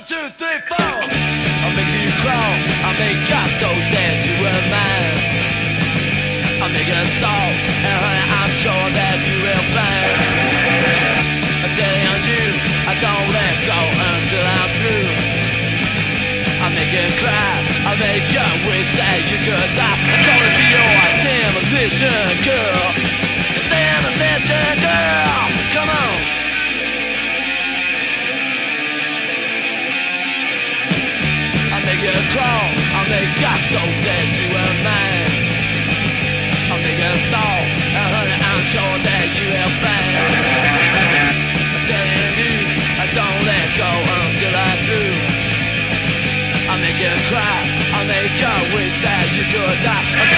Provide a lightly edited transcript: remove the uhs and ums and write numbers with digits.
1, 2, 3, 4. I'll make you crawl. I'll make God so sad you were mine. I'll make you stall, and honey, I'm sure that you will find. I'm telling you, I don't let go until I'm through. I'll make you cry. I'll make you wish that you could die. I'm gonna be your demolition girl. Demolition girl. Come on. I'll make you crawl. I'll make God so sad you were mine. I'll make you stall, and honey, I'm sure that you will find. I'm telling you, I don't let go until I'm through. I'll make you cry, I'll make you wish that you could die.